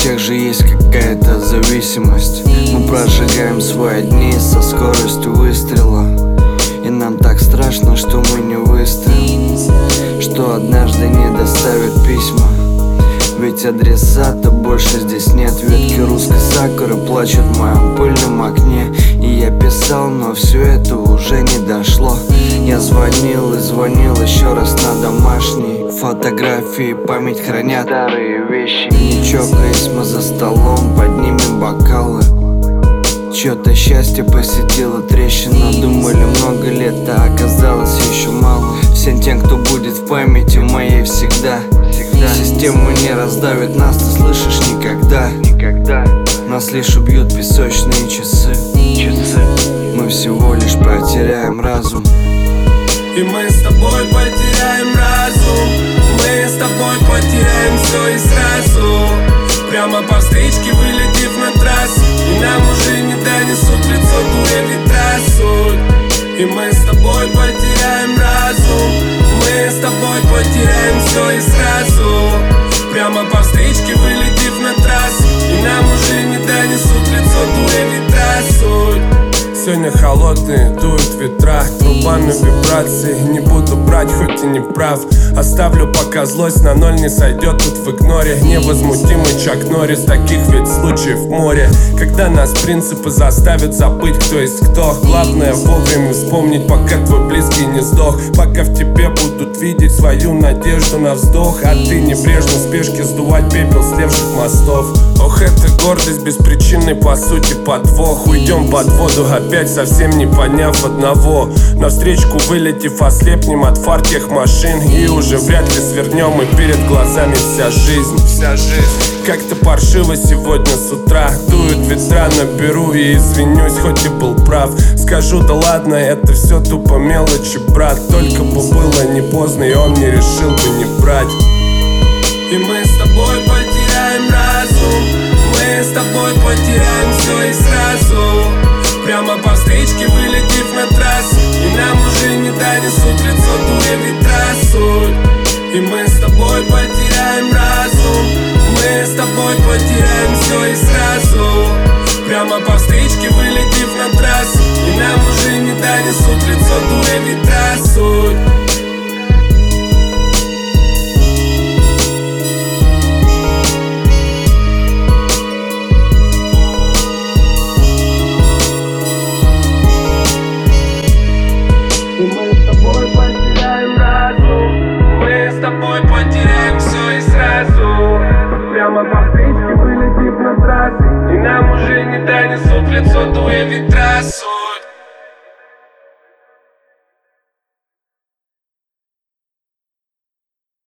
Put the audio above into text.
всех же есть какая-то зависимость. Мы прожигаем свои дни со скоростью выстрела, и нам так страшно, что мы не выстоим, что однажды не доставят письма. Ведь адресата больше здесь нет. Ветки русской сакуры плачут в моем пыльном окне. И я писал, но все это уже не дошло. Я звонил и звонил еще раз на домашний. Фотографии память хранят старые вещи. Не чокаясь, мы за столом поднимем бокалы. Чё-то счастье посетило трещину. Думали много лет, а оказалось еще мало. Всем тем, кто будет в памяти моей всегда. Систему не раздавит нас, ты слышишь, никогда. Нас лишь убьют песочные часы. Мы всего лишь потеряем разум. И мы с тобой потеряем разум. Мы с тобой потеряем все и сразу. Прямо по встречке вылетев на трассу. И нам уже не донесут в лицо дуя ветра суть. И мы с тобой потеряем разум. Мы с тобой потеряем все и сразу. Прямо по встречке вылетев на трассу. И нам уже не донесут в лицо дуя ветра суть. Сегодня холодные дуют ветра, труба на вибрации. Не буду брать, хоть и не прав. Оставлю, пока злость на ноль не сойдет тут в игноре. Невозмутимый Чак Норрис, таких ведь случаев море. Когда нас принципы заставят забыть, кто есть кто. Главное вовремя вспомнить, пока твой близкий не сдох. Пока в тебе будут видеть свою надежду на вздох. А ты небрежно в спешке сдувать пепел слевших мостов. Ох, это гордость беспричинной, по сути, подвох. Уйдем под воду опять, совсем не поняв одного. Навстречку вылетев, ослепнем от фар тех машин. И уже вряд ли свернем, и перед глазами вся жизнь. Как-то паршиво сегодня с утра. Дуют ветра, наберу и извинюсь, хоть и был прав. Скажу, да ладно, это все тупо мелочи, брат. Только бы было не поздно, и он не решил бы не брать. И мы с тобой потеряем разум. Мы с тобой потеряем все и сразу. Прямо по встречке вылетев на трассу. И нам уже не донесут в лицо дуя ветра суть. И мы с тобой потеряем разум. Мы с тобой потеряем все и сразу. Прямо по встречке вылетев на трассу. И нам уже не донесут в лицо дуя ветра суть. И мы с тобой потеряем разум. Мы с тобой потеряем все и сразу. Прямо по встречке вылетев на трассе. И нам уже не донесут в лицо дуя ветра суть.